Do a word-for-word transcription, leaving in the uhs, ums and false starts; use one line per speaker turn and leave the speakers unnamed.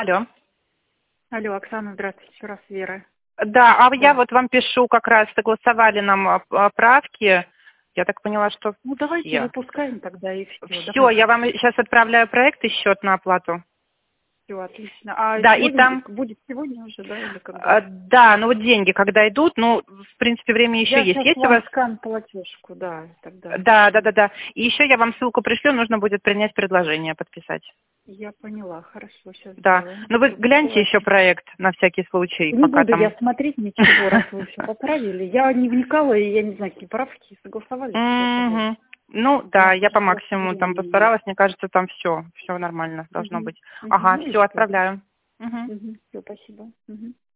Алло.
Алло, Оксана, здравствуйте, еще раз Вера.
Да, а я
Да.
вот вам пишу, как раз согласовали нам а, а, правки. Я так поняла, что
Ну, давайте
все.
выпускаем тогда и все.
Все,
Давайте.
я вам сейчас отправляю проект и счет на оплату.
Все, отлично. А
Да, и
сегодня,
там,
будет сегодня уже, да, или когда?
а, да, ну вот деньги, когда идут, ну, в принципе, время еще
Я
есть.
сейчас
Есть у
вам
вас?
скан платежку, да, тогда.
Да, да, да, да. И еще я вам ссылку пришлю, нужно будет принять предложение, подписать.
Я поняла, хорошо, сейчас
Да.
сделаем.
Ну вы
Всё,
гляньте еще
посылайте.
проект на всякий случай,
Не
пока
буду я
там.
смотреть ничего, раз вы все поправили. Я не вникала, и я не знаю, какие правки согласовали, согласовали.
Мгм. Ну
У
да,
нас
я по
уже просто
максимуму там
времени нет.
постаралась, мне кажется, там все, все нормально должно
Угу.
быть.
Угу.
Ага,
Ну и
все,
что?
отправляю. Мгм.
Угу. Все, спасибо. Угу.